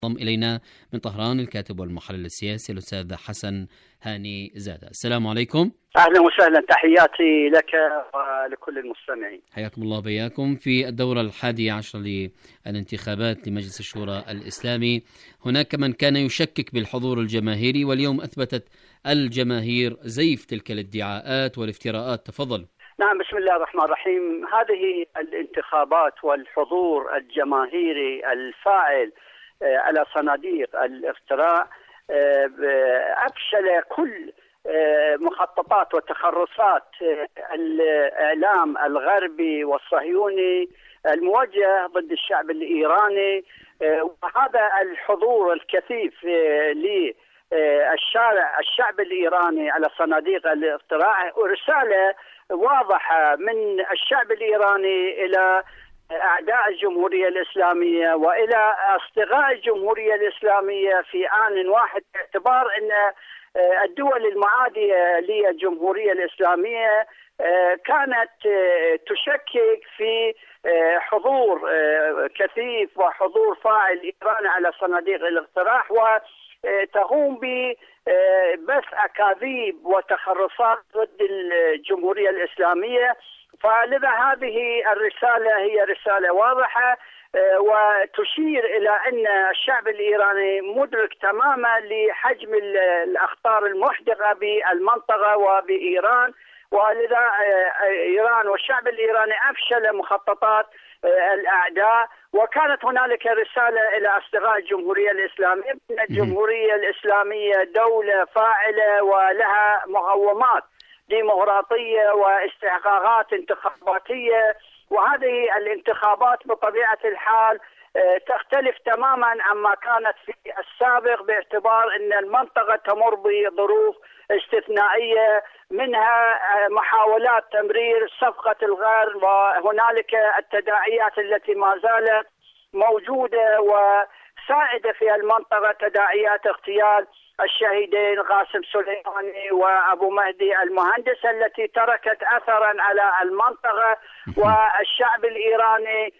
انضم إلينا من طهران الكاتب والمحلل السياسي الأستاذ حسن هاني زادة. السلام عليكم. أهلا وسهلا، تحياتي لك ولكل المستمعين. حياكم الله بياكم. في الدورة 11 للانتخابات لمجلس الشورى الإسلامي هناك من كان يشكك بالحضور الجماهيري، واليوم أثبتت الجماهير زيف تلك الادعاءات والافتراءات. تفضل. نعم، بسم الله الرحمن الرحيم. هذه الانتخابات والحضور الجماهيري الفاعل على صناديق الاقتراع أفشل كل مخططات وتخرصات الإعلام الغربي والصهيوني الموجه ضد الشعب الإيراني، وهذا الحضور الكثيف للشعب الإيراني على صناديق الاقتراع رسالة واضحة من الشعب الإيراني إلى أعداء الجمهورية الإسلامية وإلى أصدقاء الجمهورية الإسلامية في آن واحد، باعتبار أن الدول المعادية للجمهورية الإسلامية كانت تشكك في حضور كثيف وحضور فاعل إيراني على صناديق الاقتراع، وتقوم ببث أكاذيب وتخرصات ضد الجمهورية الإسلامية. فلذا هذه الرسالة هي رسالة واضحة وتشير إلى أن الشعب الإيراني مدرك تماما لحجم الأخطار المحدقة بالمنطقة وبإيران، ولذا إيران والشعب الإيراني أفشل مخططات الأعداء. وكانت هنالك رسالة إلى أصدقاء الجمهورية الإسلامية أن الجمهورية الإسلامية دولة فاعلة ولها مقومات ديمقراطية واستحقاقات انتخاباتية، وهذه الانتخابات بطبيعة الحال تختلف تماما عما كانت في السابق، باعتبار أن المنطقة تمر بظروف استثنائية، منها محاولات تمرير صفقة الغرب، وهنالك التداعيات التي ما زالت موجودة وسائدة في المنطقة، تداعيات اغتيال الشهيدين قاسم سليماني وأبو مهدي المهندس التي تركت أثرا على المنطقة. والشعب الإيراني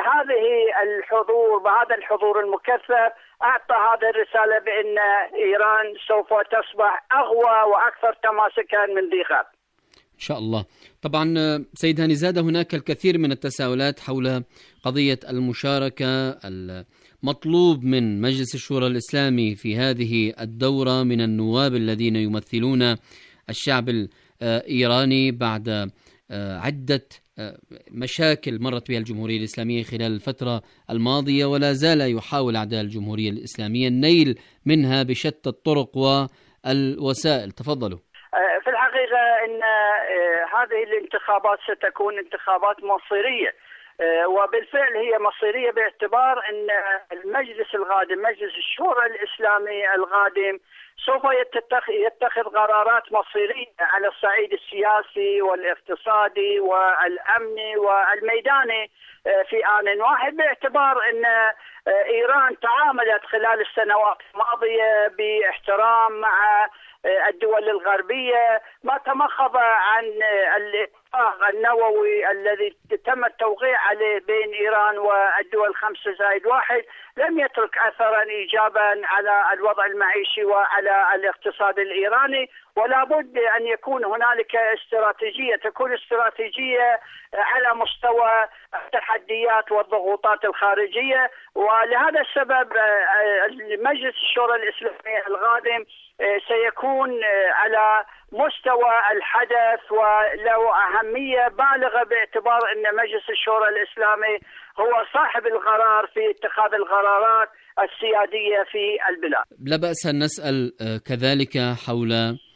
بهذا الحضور المكثف أعطى هذه الرسالة بأن إيران سوف تصبح أقوى وأكثر تماسكا من ذي قبل إن شاء الله. طبعا سيد هاني زادة، هناك الكثير من التساؤلات حول قضية المشاركة المطلوب من مجلس الشورى الإسلامي في هذه الدورة من النواب الذين يمثلون الشعب الإيراني بعد عدة مشاكل مرت بها الجمهورية الإسلامية خلال الفترة الماضية، ولا زال يحاول أعداء الجمهورية الإسلامية النيل منها بشتى الطرق والوسائل. تفضلوا. في الحقيقة أن هذه الانتخابات ستكون انتخابات مصيرية، وبالفعل هي مصيرية باعتبار أن المجلس القادم، مجلس الشورى الإسلامي القادم، سوف يتخذ قرارات مصيرية على الصعيد السياسي والاقتصادي والأمني والميداني في آن واحد، باعتبار أن إيران تعاملت خلال السنوات الماضية باحترام مع الدول الغربية، ما تمخض عن الاتفاق النووي الذي تم التوقيع عليه بين إيران والدول 5+1 لم يترك أثرا إيجابا على الوضع المعيشي وعلى الاقتصاد الإيراني، ولا بد أن يكون هنالك استراتيجية، تكون استراتيجية على مستوى التحديات والضغوطات الخارجية. ولهذا السبب مجلس الشورى الإسلامي القادم سيكون على مستوى الحدث وله أهمية بالغة، باعتبار أن مجلس الشورى الإسلامي هو صاحب القرار في اتخاذ القرارات السيادية في البلاد. لا بأس أن نسأل كذلك حول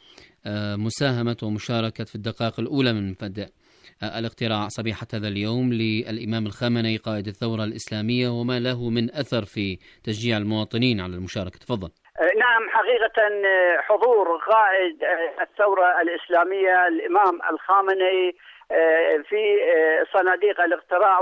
مساهمة ومشاركة في الدقائق الأولى من بدء الاقتراع صبيحة هذا اليوم للإمام الخامنئي قائد الثورة الإسلامية، وما له من أثر في تشجيع المواطنين على المشاركة. تفضل. نعم، حقيقة حضور قائد الثورة الإسلامية الإمام الخامنئي في صناديق الاقتراع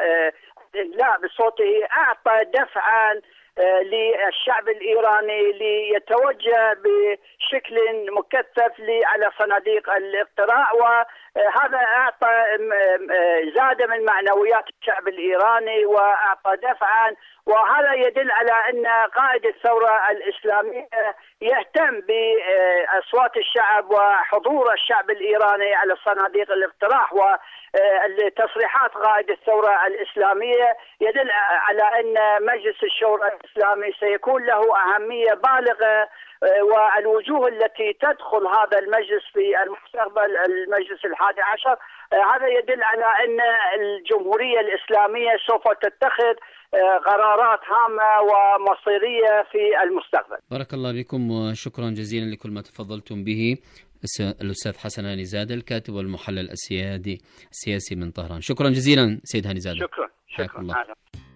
لا بصوته أعطى دفعا للشعب الإيراني ليتوجه بشكل مكثف على صناديق الاقتراع، هذا أعطى زاد من معنويات الشعب الإيراني وأعطى دفعا، وهذا يدل على أن قائد الثورة الإسلامية يهتم بأصوات الشعب وحضور الشعب الإيراني على صناديق الاقتراع. وتصريحات قائد الثورة الإسلامية يدل على أن مجلس الشورى الإسلامي سيكون له أهمية بالغة، والوجوه التي تدخل هذا المجلس في المستقبل المجلس 11 هذا يدل على أن الجمهورية الإسلامية سوف تتخذ قرارات هامة ومصيرية في المستقبل. بارك الله بكم وشكرا جزيلا لكل ما تفضلتم به. الأستاذ حسن هانيزادة الكاتب والمحلل السياسي من طهران. شكرا جزيلا سيد هانيزادة. شكرا.